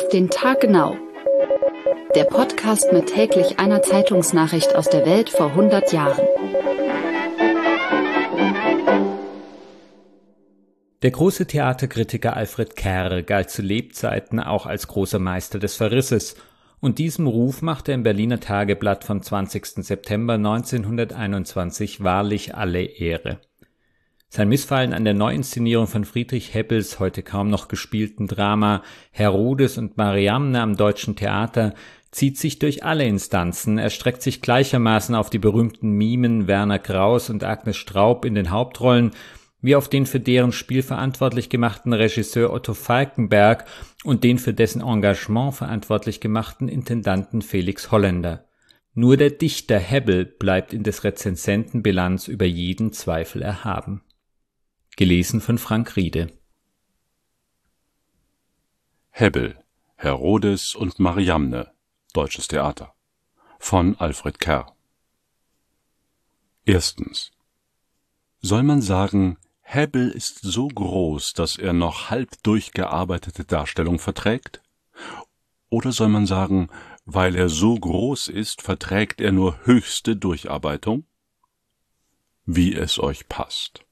Auf den Tag genau. Der Podcast mit täglich einer Zeitungsnachricht aus der Welt vor 100 Jahren. Der große Theaterkritiker Alfred Kerr galt zu Lebzeiten auch als großer Meister des Verrisses, und diesem Ruf machte im Berliner Tageblatt vom 20. September 1921 wahrlich alle Ehre. Sein Missfallen an der Neuinszenierung von Friedrich Hebbels heute kaum noch gespielten Drama Herodes und Mariamne am Deutschen Theater zieht sich durch alle Instanzen, erstreckt sich gleichermaßen auf die berühmten Mimen Werner Kraus und Agnes Straub in den Hauptrollen, wie auf den für deren Spiel verantwortlich gemachten Regisseur Otto Falckenberg und den für dessen Engagement verantwortlich gemachten Intendanten Felix Holländer. Nur der Dichter Hebbel bleibt in des Rezensenten Bilanz über jeden Zweifel erhaben. Gelesen von Frank Riede. Hebbel, Herodes und Mariamne, Deutsches Theater, von Alfred Kerr. Erstens. Soll man sagen, Hebbel ist so groß, dass er noch halb durchgearbeitete Darstellung verträgt? Oder soll man sagen, weil er so groß ist, verträgt er nur höchste Durcharbeitung? Wie es euch passt.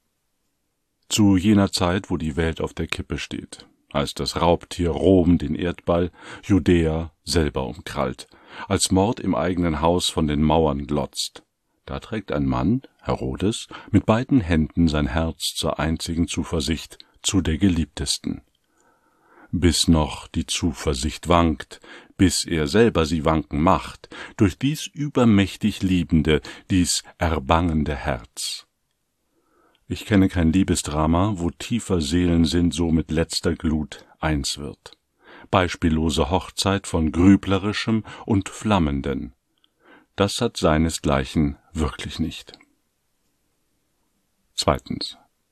Zu jener Zeit, wo die Welt auf der Kippe steht, als das Raubtier Rom den Erdball, Judäa selber umkrallt, als Mord im eigenen Haus von den Mauern glotzt, da trägt ein Mann, Herodes, mit beiden Händen sein Herz zur einzigen Zuversicht, zu der Geliebtesten. Bis noch die Zuversicht wankt, bis er selber sie wanken macht, durch dies übermächtig liebende, dies erbangende Herz. Ich kenne kein Liebesdrama, wo tiefer Seelensinn so mit letzter Glut eins wird. Beispiellose Hochzeit von Grüblerischem und Flammenden. Das hat seinesgleichen wirklich nicht. Zweitens.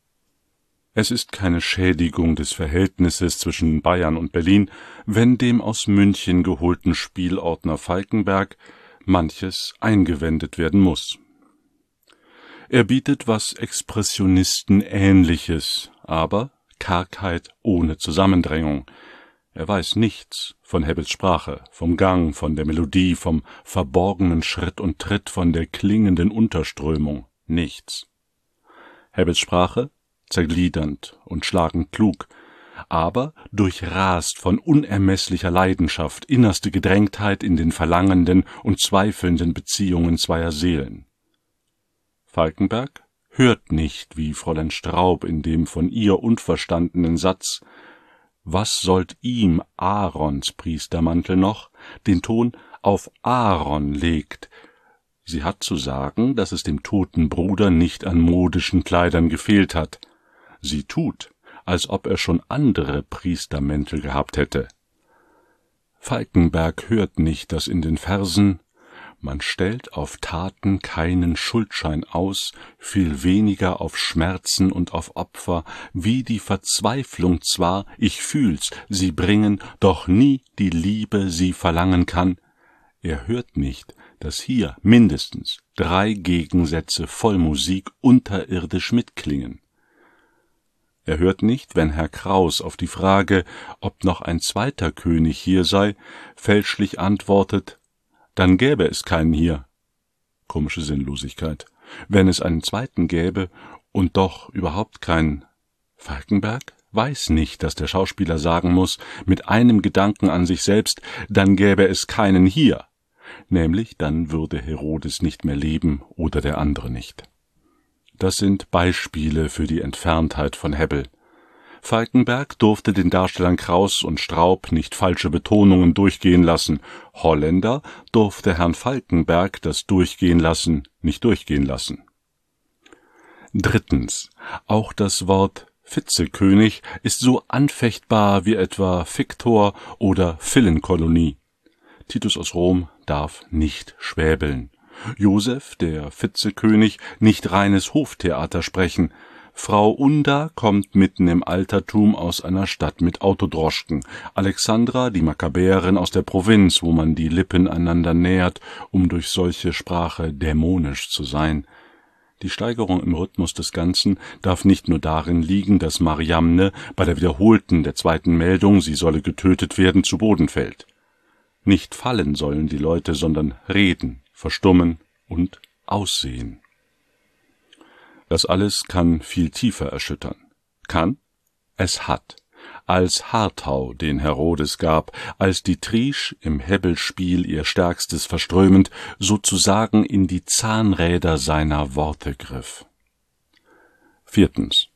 Es ist keine Schädigung des Verhältnisses zwischen Bayern und Berlin, wenn dem aus München geholten Spielordner Falckenberg manches eingewendet werden muss. Er bietet was Expressionisten Ähnliches, aber Kargheit ohne Zusammendrängung. Er weiß nichts von Hebbels Sprache, vom Gang, von der Melodie, vom verborgenen Schritt und Tritt, von der klingenden Unterströmung. Nichts. Hebbels Sprache, zergliedernd und schlagend klug, aber durchrast von unermesslicher Leidenschaft, innerste Gedrängtheit in den verlangenden und zweifelnden Beziehungen zweier Seelen. Falckenberg hört nicht wie Fräulein Straub in dem von ihr unverstandenen Satz »Was sollt ihm Aarons Priestermantel noch?« den Ton auf Aaron legt. Sie hat zu sagen, dass es dem toten Bruder nicht an modischen Kleidern gefehlt hat. Sie tut, als ob er schon andere Priestermäntel gehabt hätte. Falckenberg hört nicht, dass in den Versen man stellt auf Taten keinen Schuldschein aus, viel weniger auf Schmerzen und auf Opfer, wie die Verzweiflung zwar, ich fühl's, sie bringen, doch nie die Liebe sie verlangen kann. Er hört nicht, dass hier mindestens 3 Gegensätze voll Musik unterirdisch mitklingen. Er hört nicht, wenn Herr Kraus auf die Frage, ob noch ein zweiter König hier sei, fälschlich antwortet, dann gäbe es keinen hier. Komische Sinnlosigkeit. Wenn es einen zweiten gäbe und doch überhaupt keinen. Falckenberg weiß nicht, dass der Schauspieler sagen muss, mit einem Gedanken an sich selbst, dann gäbe es keinen hier. Nämlich, dann würde Herodes nicht mehr leben oder der andere nicht. Das sind Beispiele für die Entferntheit von Hebbel. Falckenberg durfte den Darstellern Kraus und Straub nicht falsche Betonungen durchgehen lassen. Holländer durfte Herrn Falckenberg das Durchgehen lassen nicht durchgehen lassen. Drittens. Auch das Wort Vizekönig ist so anfechtbar wie etwa Fiktor oder Villenkolonie. Titus aus Rom darf nicht schwäbeln. Josef, der Vizekönig, nicht reines Hoftheater sprechen. Frau Unda kommt mitten im Altertum aus einer Stadt mit Autodroschken. Alexandra, die Makkabäerin aus der Provinz, wo man die Lippen einander nähert, um durch solche Sprache dämonisch zu sein. Die Steigerung im Rhythmus des Ganzen darf nicht nur darin liegen, dass Mariamne bei der wiederholten der zweiten Meldung, sie solle getötet werden, zu Boden fällt. Nicht fallen sollen die Leute, sondern reden, verstummen und aussehen. Das alles kann viel tiefer erschüttern. Kann? Es hat. Als Harthau den Herodes gab, als die Triesch im Hebbelspiel ihr Stärkstes verströmend sozusagen in die Zahnräder seiner Worte griff. 4.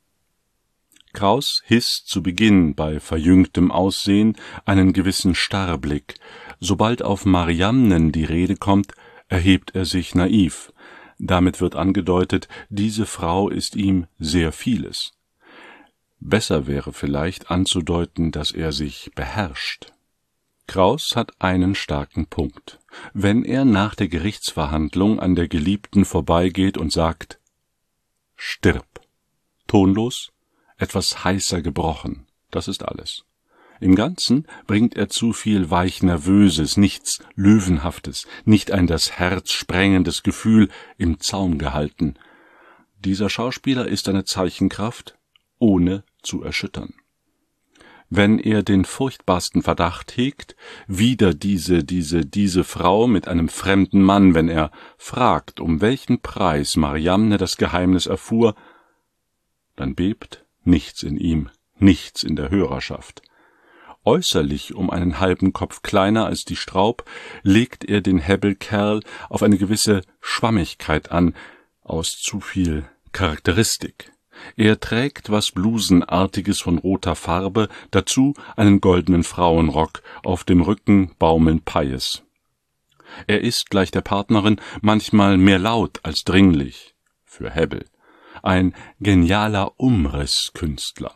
Kraus hisst zu Beginn bei verjüngtem Aussehen einen gewissen Starrblick. Sobald auf Mariamnen die Rede kommt, erhebt er sich naiv. Damit wird angedeutet, diese Frau ist ihm sehr vieles. Besser wäre vielleicht anzudeuten, dass er sich beherrscht. Kraus hat einen starken Punkt. Wenn er nach der Gerichtsverhandlung an der Geliebten vorbeigeht und sagt, »Stirb«, tonlos, etwas heißer gebrochen, das ist alles. Im Ganzen bringt er zu viel weich Nervöses, nichts Löwenhaftes, nicht ein das Herz sprengendes Gefühl im Zaum gehalten. Dieser Schauspieler ist eine Zeichenkraft, ohne zu erschüttern. Wenn er den furchtbarsten Verdacht hegt, wieder diese Frau mit einem fremden Mann, wenn er fragt, um welchen Preis Mariamne das Geheimnis erfuhr, dann bebt nichts in ihm, nichts in der Hörerschaft. Äußerlich um einen halben Kopf kleiner als die Straub, legt er den Hebbelkerl auf eine gewisse Schwammigkeit an, aus zu viel Charakteristik. Er trägt was Blusenartiges von roter Farbe, dazu einen goldenen Frauenrock, auf dem Rücken baumeln Paies. Er ist, gleich der Partnerin, manchmal mehr laut als dringlich, für Hebbel, ein genialer Umrisskünstler.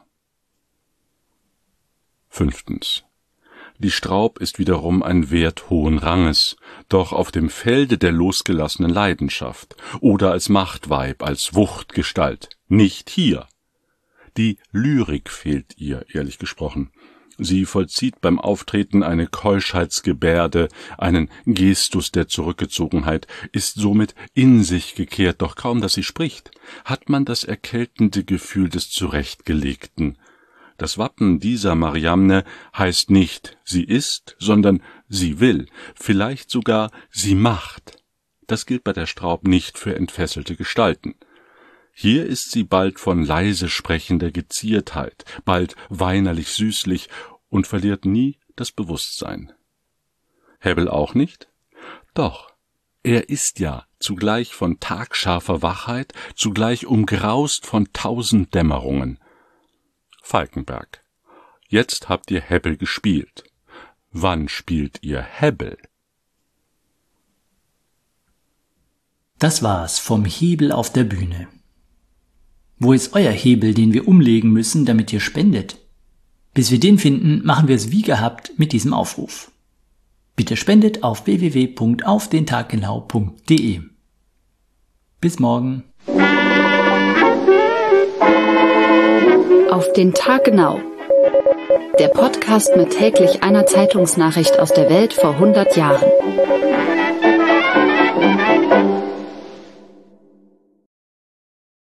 5. Die Straub ist wiederum ein Wert hohen Ranges, doch auf dem Felde der losgelassenen Leidenschaft oder als Machtweib, als Wuchtgestalt, nicht hier. Die Lyrik fehlt ihr, ehrlich gesprochen. Sie vollzieht beim Auftreten eine Keuschheitsgebärde, einen Gestus der Zurückgezogenheit, ist somit in sich gekehrt, doch kaum, dass sie spricht, hat man das erkältende Gefühl des Zurechtgelegten. Das Wappen dieser Mariamne heißt nicht, sie ist, sondern sie will, vielleicht sogar sie macht. Das gilt bei der Straub nicht für entfesselte Gestalten. Hier ist sie bald von leise sprechender Geziertheit, bald weinerlich süßlich und verliert nie das Bewusstsein. Hebbel auch nicht? Doch, er ist ja zugleich von tagscharfer Wachheit, zugleich umgraust von 1000 Dämmerungen. Falkenberg. Jetzt habt ihr Hebbel gespielt. Wann spielt ihr Hebbel? Das war's vom Hebel auf der Bühne. Wo ist euer Hebel, den wir umlegen müssen, damit ihr spendet? Bis wir den finden, machen wir es wie gehabt mit diesem Aufruf. Bitte spendet auf www.aufdentaggenau.de. Bis morgen. Auf den Tag genau. Der Podcast mit täglich einer Zeitungsnachricht aus der Welt vor 100 Jahren.